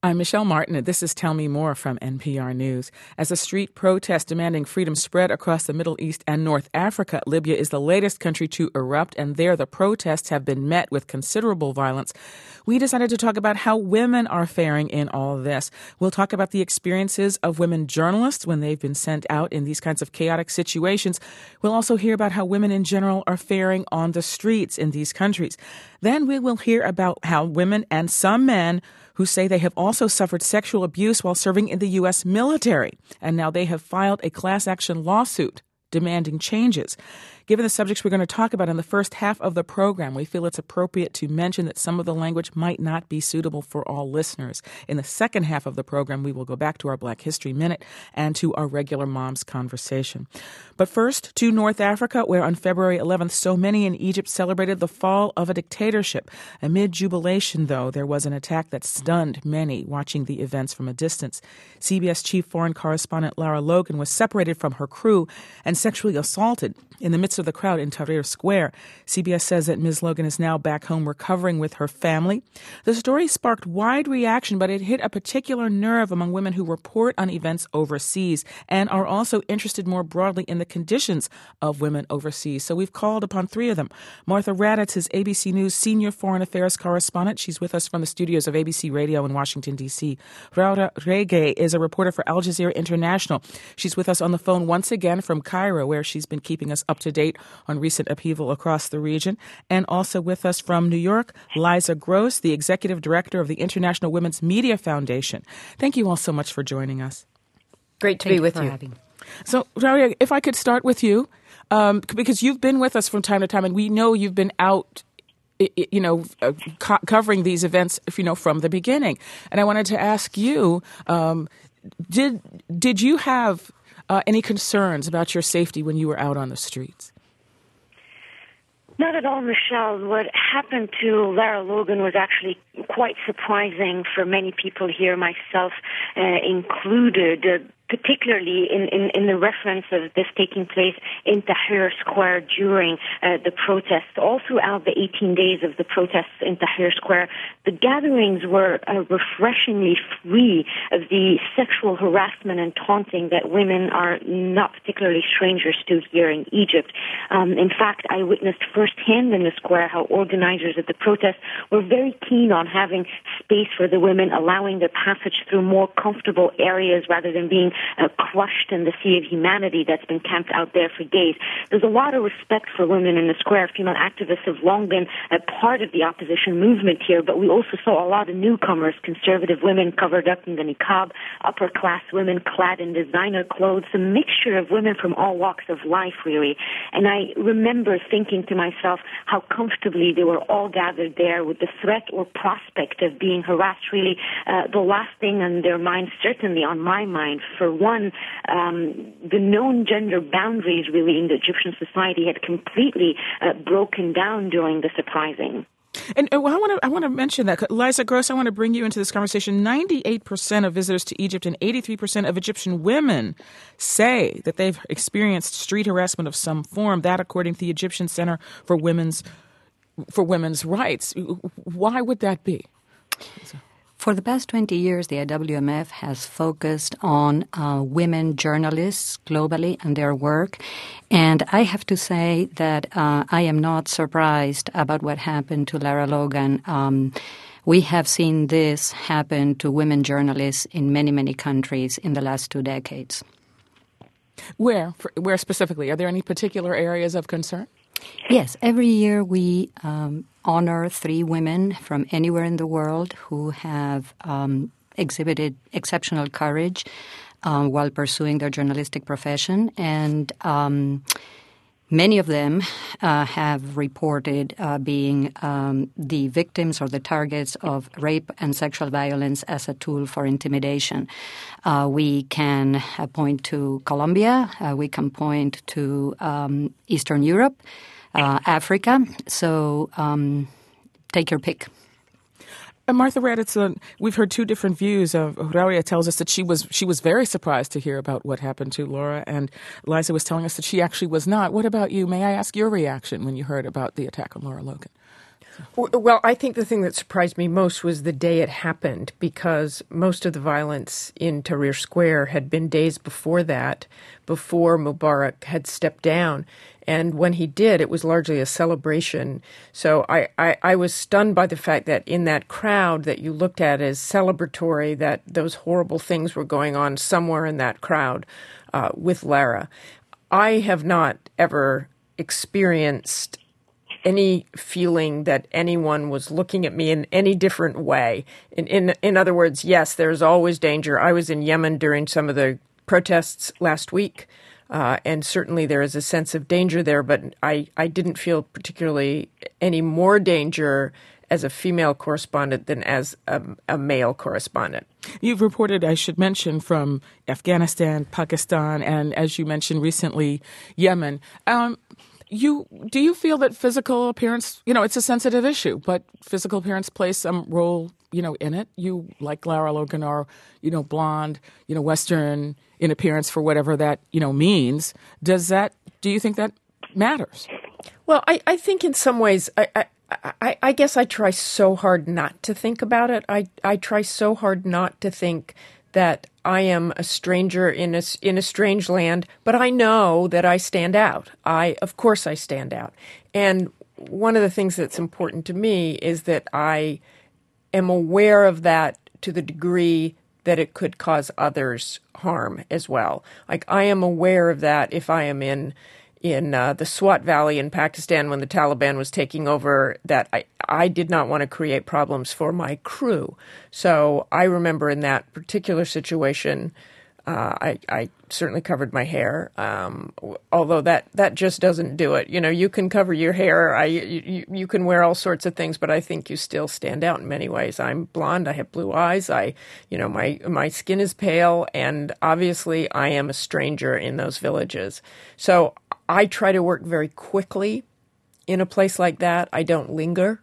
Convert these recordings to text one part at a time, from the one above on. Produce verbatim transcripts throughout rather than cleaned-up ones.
I'm Michelle Martin, and this is Tell Me More from N P R News. As a street protest demanding freedom spread across the Middle East and North Africa, Libya is the latest country to erupt, and there the protests have been met with considerable violence. We decided to talk about how women are faring in all this. We'll talk about the experiences of women journalists when they've been sent out in these kinds of chaotic situations. We'll also hear about how women in general are faring on the streets in these countries. Then we will hear about how women and some men who say they have also suffered sexual abuse while serving in the U S military, and now they have filed a class action lawsuit demanding changes. Given the subjects we're going to talk about in the first half of the program, we feel it's appropriate to mention that some of the language might not be suitable for all listeners. In the second half of the program, we will go back to our Black History Minute and to our regular Moms Conversation. But first, to North Africa, where on February eleventh, so many in Egypt celebrated the fall of a dictatorship. Amid jubilation, though, there was an attack that stunned many watching the events from a distance. C B S chief foreign correspondent Lara Logan was separated from her crew and sexually assaulted in the midst of the crowd in Tahrir Square. C B S says that Miz Logan is now back home recovering with her family. The story sparked wide reaction, but it hit a particular nerve among women who report on events overseas and are also interested more broadly in the conditions of women overseas. So we've called upon three of them. Martha Raddatz is A B C News senior foreign affairs correspondent. She's with us from the studios of A B C Radio in Washington, D C. Raura Rege is a reporter for Al Jazeera International. She's with us on the phone once again from Cairo, where she's been keeping us up to date on recent upheaval across the region. And also with us from New York, Liza Gross, the executive director of the International Women's Media Foundation. Thank you all so much for joining us. Great to Thank be with you. you. Having. So, Raura, if I could start with you, um, because you've been with us from time to time, and we know you've been out, you know, uh, co- covering these events, you know, from the beginning. And I wanted to ask you, um, did did you have Uh, any concerns about your safety when you were out on the streets? Not at all, Michelle. What happened to Lara Logan was actually quite surprising for many people here, myself uh, included, uh, particularly in, in, in the reference of this taking place in Tahrir Square during uh, the protests. All throughout the eighteen days of the protests in Tahrir Square, the gatherings were uh, refreshingly free of the sexual harassment and taunting that women are not particularly strangers to here in Egypt. Um, in fact, I witnessed firsthand in the square how organizers of the protest were very keen on having space for the women, allowing their passage through more comfortable areas rather than being Uh, crushed in the sea of humanity that's been camped out there for days. There's a lot of respect for women in the square. Female activists have long been a part of the opposition movement here, but we also saw a lot of newcomers, conservative women covered up in the niqab, upper-class women clad in designer clothes, a mixture of women from all walks of life, really. And I remember thinking to myself how comfortably they were all gathered there with the threat or prospect of being harassed really uh, the last thing on their minds, certainly on my mind. For one, um, the known gender boundaries really in the Egyptian society had completely uh, broken down during this uprising. And uh, well, I want to I want to mention that. Liza Gross, I want to bring you into this conversation. ninety-eight percent of visitors to Egypt and eighty-three percent of Egyptian women say that they've experienced street harassment of some form. That, according to the Egyptian Center for Women's for Women's Rights. Why would that be? So. For the past twenty years, the I W M F has focused on uh, women journalists globally and their work. And I have to say that uh, I am not surprised about what happened to Lara Logan. Um, we have seen this happen to women journalists in many, many countries in the last two decades. Where? Where specifically? Are there any particular areas of concern? Yes. Every year we um, honor three women from anywhere in the world who have um, exhibited exceptional courage uh, while pursuing their journalistic profession. And um, many of them uh, have reported uh, being um, the victims or the targets of rape and sexual violence as a tool for intimidation. Uh, we can uh, point to Colombia. Uh, we can point to um, Eastern Europe. Uh, Africa, so um, take your pick. Uh, Martha Raddatz, uh, we've heard two different views. Uh, Raura tells us that she was she was very surprised to hear about what happened to Laura, and Liza was telling us that she actually was not. What about you? May I ask your reaction when you heard about the attack on Lara Logan? Well, I think the thing that surprised me most was the day it happened, because most of the violence in Tahrir Square had been days before that, before Mubarak had stepped down. And when he did, it was largely a celebration. So I, I, I was stunned by the fact that in that crowd that you looked at as celebratory, that those horrible things were going on somewhere in that crowd uh, with Lara. I have not ever experienced any feeling that anyone was looking at me in any different way. In, in in other words, yes, there's always danger. I was in Yemen during some of the protests last week, uh, and certainly there is a sense of danger there, but I, I didn't feel particularly any more danger as a female correspondent than as a, a male correspondent. You've reported, I should mention, from Afghanistan, Pakistan, and as you mentioned recently, Yemen. Um, You do you feel that physical appearance, you know, it's a sensitive issue, but physical appearance plays some role, you know, in it? You, like Lara Logan, are, you know, blonde, you know, Western in appearance, for whatever that, you know, means. Does that, do you think that matters? Well, I, I think in some ways, I, I, I, I guess I try so hard not to think about it. I, I try so hard not to think that I am a stranger in a, in a strange land, but I know that I stand out. I, of course, I stand out. And one of the things that's important to me is that I am aware of that to the degree that it could cause others harm as well. Like, I am aware of that if I am in in uh, the Swat Valley in Pakistan when the Taliban was taking over, that I, I did not want to create problems for my crew. So I remember in that particular situation, uh, I, I certainly covered my hair, um, although that, that just doesn't do it. You know, you can cover your hair, I, you, you can wear all sorts of things, but I think you still stand out in many ways. I'm blonde, I have blue eyes, I, you know, my, my skin is pale, and obviously I am a stranger in those villages. So I try to work very quickly in a place like that. I don't linger.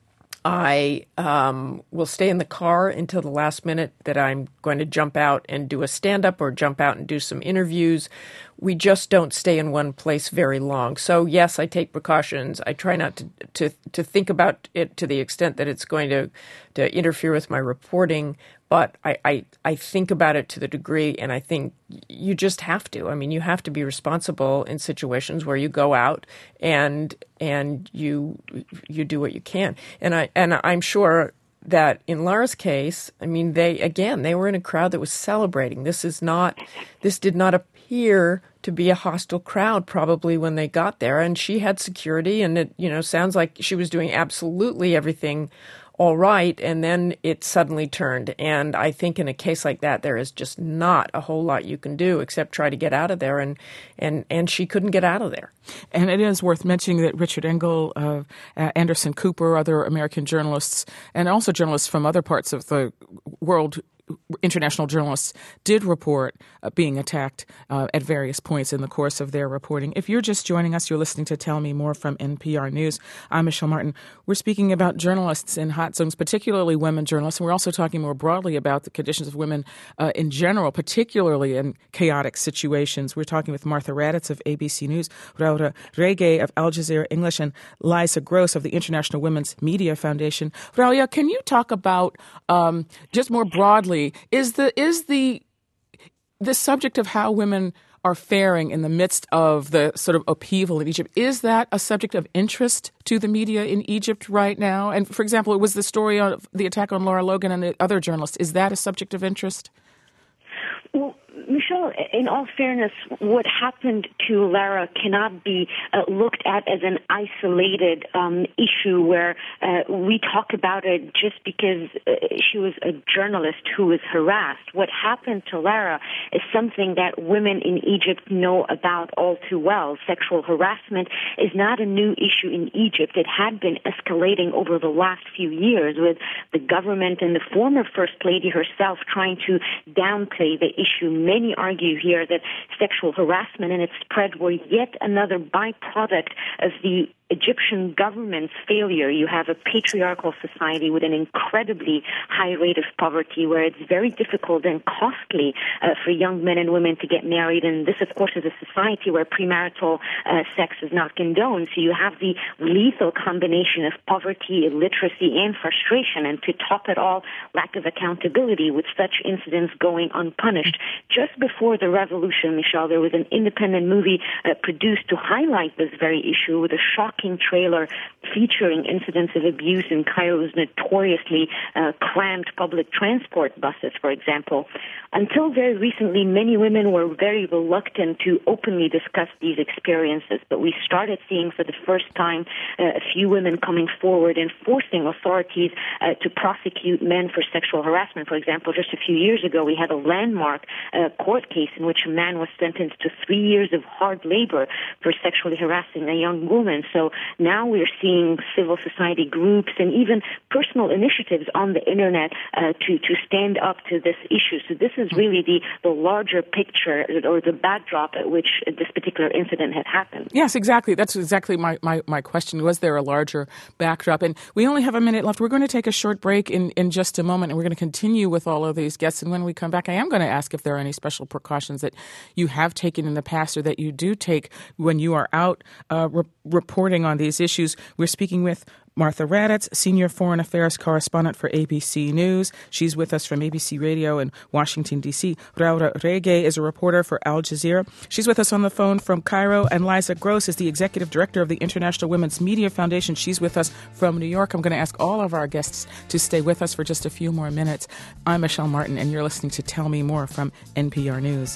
I um, will stay in the car until the last minute that I'm going to jump out and do a stand-up or jump out and do some interviews. We just don't stay in one place very long. So, yes, I take precautions. I try not to to, to think about it to the extent that it's going to, to interfere with my reporting. But I, I, I think about it to the degree, and I think you just have to. I mean, you have to be responsible in situations where you go out and and you you do what you can. And I and I'm sure that in Lara's case, I mean, they again they were in a crowd that was celebrating. This is not this did not appear to be a hostile crowd probably when they got there, and she had security, and it you know sounds like she was doing absolutely everything all right, and then it suddenly turned. And I think in a case like that, there is just not a whole lot you can do except try to get out of there, and and, and she couldn't get out of there. And it is worth mentioning that Richard Engel, uh, Anderson Cooper, other American journalists, and also journalists from other parts of the world, international journalists, did report uh, being attacked uh, at various points in the course of their reporting. If you're just joining us, you're listening to Tell Me More from N P R News. I'm Michelle Martin. We're speaking about journalists in hot zones, particularly women journalists, and we're also talking more broadly about the conditions of women uh, in general, particularly in chaotic situations. We're talking with Martha Raddatz of A B C News, Raura Rege of Al Jazeera English, and Liza Gross of the International Women's Media Foundation. Raura, can you talk about um, just more broadly, Is the is the the subject of how women are faring in the midst of the sort of upheaval in Egypt, is that a subject of interest to the media in Egypt right now? And, for example, it was the story of the attack on Lara Logan and the other journalists. Is that a subject of interest? Well, Michelle, in all fairness, what happened to Lara cannot be uh, looked at as an isolated um, issue where uh, we talk about it just because uh, she was a journalist who was harassed. What happened to Lara is something that women in Egypt know about all too well. Sexual harassment is not a new issue in Egypt. It had been escalating over the last few years, with the government and the former First Lady herself trying to downplay the issue. Many argue here that sexual harassment and its spread were yet another byproduct of the Egyptian government's failure. You have a patriarchal society with an incredibly high rate of poverty where it's very difficult and costly uh, for young men and women to get married. And this, of course, is a society where premarital uh, sex is not condoned. So you have the lethal combination of poverty, illiteracy, and frustration. And to top it all, lack of accountability with such incidents going unpunished. Just before the revolution, Michelle, there was an independent movie uh, produced to highlight this very issue with a shocking trailer featuring incidents of abuse in Cairo's notoriously uh, crammed public transport buses, for example. Until very recently, many women were very reluctant to openly discuss these experiences, but we started seeing for the first time uh, a few women coming forward and forcing authorities uh, to prosecute men for sexual harassment. For example, just a few years ago, we had a landmark uh, court case in which a man was sentenced to three years of hard labor for sexually harassing a young woman. So now we're seeing civil society groups and even personal initiatives on the internet uh, to, to stand up to this issue. So this is really the, the larger picture or the backdrop at which this particular incident had happened. Yes, exactly. That's exactly my, my, my question. Was there a larger backdrop? And we only have a minute left. We're going to take a short break in, in just a moment, and we're going to continue with all of these guests. And when we come back, I am going to ask if there are any special precautions that you have taken in the past or that you do take when you are out uh, re- reporting on these issues. We're speaking with Martha Raddatz, Senior Foreign Affairs Correspondent for A B C News. She's with us from A B C Radio in Washington, D C. Laura Rege is a reporter for Al Jazeera. She's with us on the phone from Cairo. And Liza Gross is the Executive Director of the International Women's Media Foundation. She's with us from New York. I'm going to ask all of our guests to stay with us for just a few more minutes. I'm Michelle Martin, and you're listening to Tell Me More from N P R News.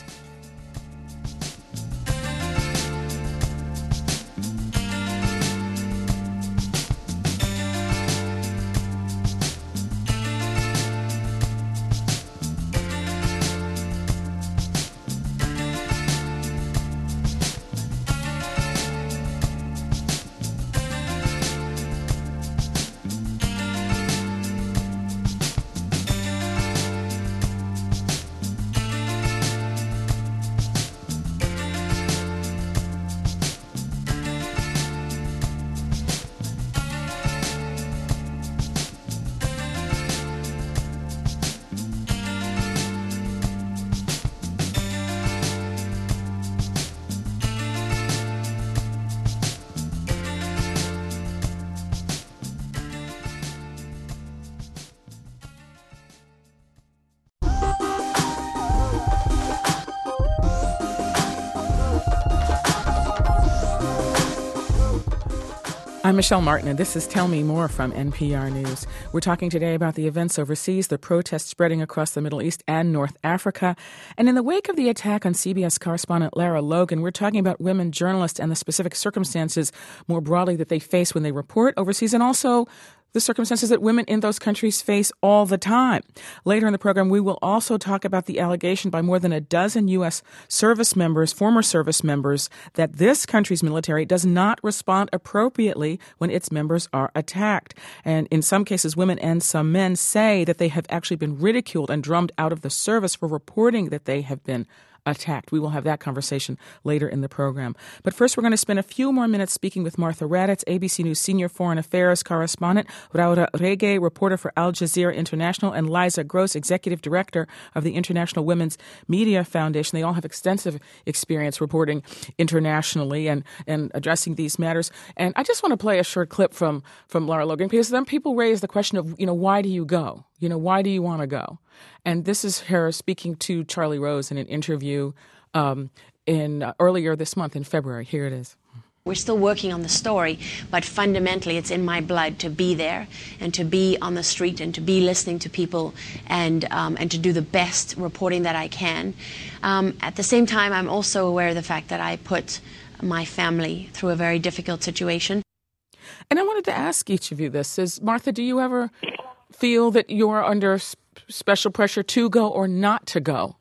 I'm Michelle Martin, and this is Tell Me More from N P R News. We're talking today about the events overseas, the protests spreading across the Middle East and North Africa. And in the wake of the attack on C B S correspondent Lara Logan, we're talking about women journalists and the specific circumstances more broadly that they face when they report overseas, and also the circumstances that women in those countries face all the time. Later in the program, we will also talk about the allegation by more than a dozen U S service members, former service members, that this country's military does not respond appropriately when its members are attacked. And in some cases, women and some men say that they have actually been ridiculed and drummed out of the service for reporting that they have been attacked. We will have that conversation later in the program. But first, we're going to spend a few more minutes speaking with Martha Raddatz, A B C News Senior Foreign Affairs Correspondent, Laura Rege, reporter for Al Jazeera International, and Liza Gross, Executive Director of the International Women's Media Foundation. They all have extensive experience reporting internationally and, and addressing these matters. And I just want to play a short clip from, from Lara Logan, because then people raise the question of, you know, why do you go? You know, why do you want to go? And this is her speaking to Charlie Rose in an interview um, in uh, earlier this month in February. Here it is. We're still working on the story, but fundamentally it's in my blood to be there and to be on the street and to be listening to people and um, and to do the best reporting that I can. Um, at the same time, I'm also aware of the fact that I put my family through a very difficult situation. And I wanted to ask each of you this. Is, Martha, do you ever feel that you're under special pressure to go or not to go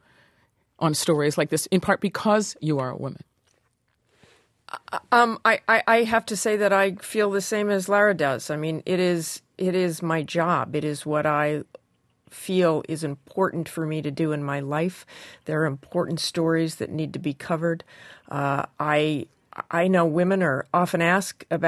on stories like this, in part because you are a woman? Um, I, I, I have to say that I feel the same as Lara does. I mean, it is it is my job. It is what I feel is important for me to do in my life. There are important stories that need to be covered. Uh, I I know women are often asked about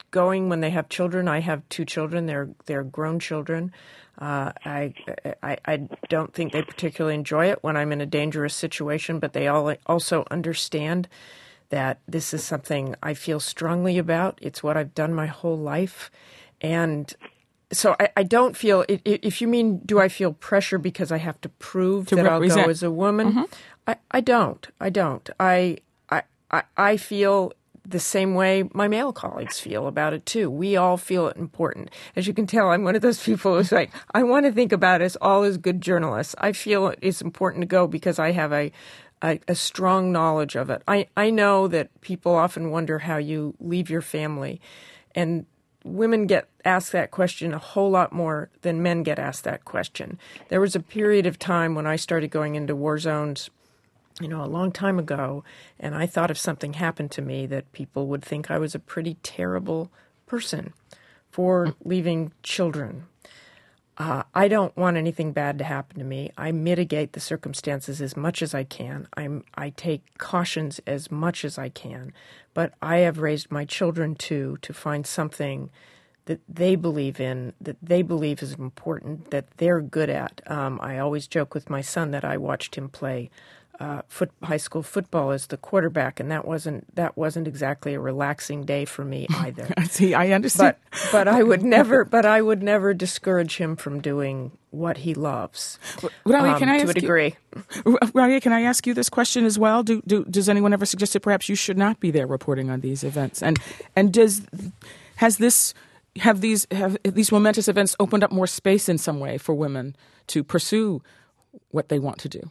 going when they have children. I have two children. They're they're grown children. Uh, I, I I don't think they particularly enjoy it when I'm in a dangerous situation, but they all also understand that this is something I feel strongly about. It's what I've done my whole life. And so I, I don't feel, if you mean, do I feel pressure because I have to prove to that represent. I'll go as a woman? Mm-hmm. I, I don't. I don't. I, I, I, I feel the same way my male colleagues feel about it, too. We all feel it important. As you can tell, I'm one of those people who's like, I want to think about us all as good journalists. I feel it's important to go because I have a A, a strong knowledge of it. I, I know that people often wonder how you leave your family, and women get asked that question a whole lot more than men get asked that question. There was a period of time when I started going into war zones, you know, a long time ago, and I thought if something happened to me that people would think I was a pretty terrible person for leaving children. Uh, I don't want anything bad to happen to me. I mitigate the circumstances as much as I can. I'm, I take cautions as much as I can. But I have raised my children, too, to find something that they believe in, that they believe is important, that they're good at. Um, I always joke with my son that I watched him play Uh, foot, high school football as the quarterback, and that wasn't that wasn't exactly a relaxing day for me either. See, I understand, but, but I would never, but I would never discourage him from doing what he loves. Ralia, um, can I to ask a degree? You, Ralia, can I ask you this question as well? Do, do does anyone ever suggest that perhaps you should not be there reporting on these events? And and does has this have these have these momentous events opened up more space in some way for women to pursue what they want to do?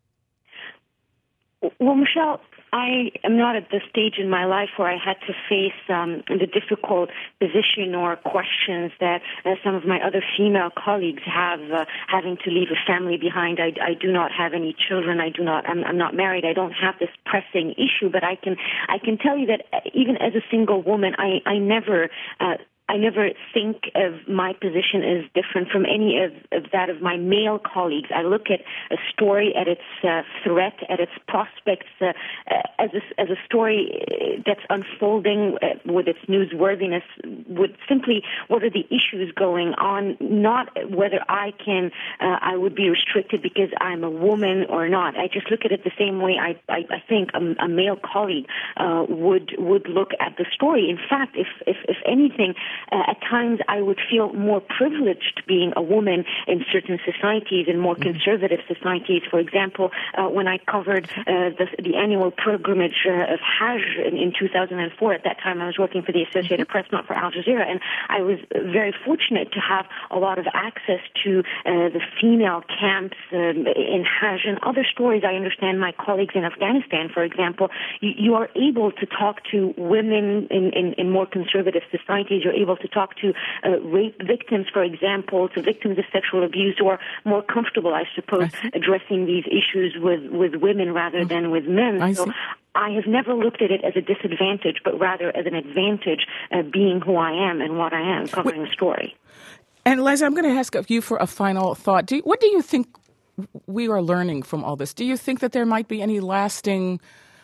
Well, Michelle, I am not at the stage in my life where I had to face um, the difficult position or questions that uh, some of my other female colleagues have, uh, having to leave a family behind. I, I do not have any children. I do not. I'm, I'm not married. I don't have this pressing issue. But I can, I can tell you that even as a single woman, I, I never. Uh, I never think of my position as different from any of, of that of my male colleagues. I look at a story, at its uh, threat, at its prospects, uh, uh, as, a, as a story that's unfolding uh, with its newsworthiness, with simply what are the issues going on, not whether I can, uh, I would be restricted because I'm a woman or not. I just look at it the same way I, I, I think a, a male colleague uh, would would look at the story. In fact, if if, if anything, Uh, at times, I would feel more privileged being a woman in certain societies, in more conservative societies. For example, uh, when I covered uh, the, the annual pilgrimage uh, of Hajj in, in two thousand four, at that time I was working for the Associated Press, not for Al Jazeera, and I was very fortunate to have a lot of access to uh, the female camps um, in Hajj and other stories. I understand my colleagues in Afghanistan, for example, you, you are able to talk to women in, in, in more conservative societies. You're able to talk to uh, rape victims, for example, to victims of sexual abuse who are more comfortable, I suppose, addressing these issues with, with women rather than with men. I so see. I have never looked at it as a disadvantage, but rather as an advantage, uh, being who I am and what I am, covering a story. And Liza, I'm going to ask you for a final thought. Do you, what do you think we are learning from all this? Do you think that there might be any lasting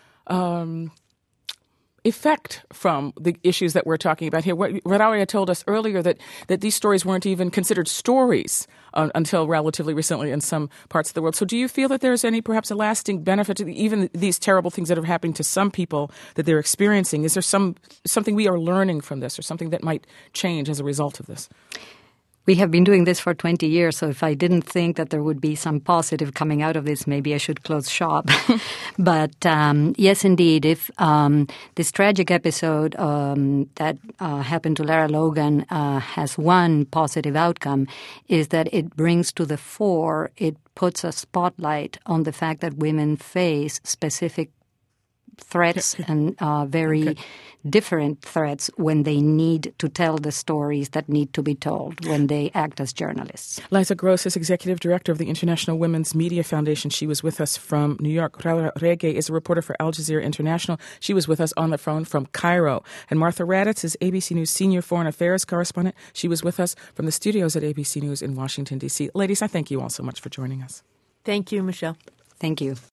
um effect from the issues that we're talking about here? Ralia told us earlier that, that these stories weren't even considered stories uh, until relatively recently in some parts of the world. So do you feel that there's any perhaps a lasting benefit to the, even these terrible things that are happening to some people that they're experiencing? Is there some something we are learning from this or something that might change as a result of this? We have been doing this for twenty years, so if I didn't think that there would be some positive coming out of this, maybe I should close shop. But um, yes, indeed, if um, this tragic episode um, that uh, happened to Lara Logan uh, has one positive outcome, is that it brings to the fore, it puts a spotlight on the fact that women face specific threats and uh, very okay. different threats when they need to tell the stories that need to be told when they act as journalists. Liza Gross is Executive Director of the International Women's Media Foundation. She was with us from New York. Ralia Rege is a reporter for Al Jazeera International. She was with us on the phone from Cairo. And Martha Raddatz is A B C News Senior Foreign Affairs Correspondent. She was with us from the studios at A B C News in Washington, D C. Ladies, I thank you all so much for joining us. Thank you, Michelle. Thank you.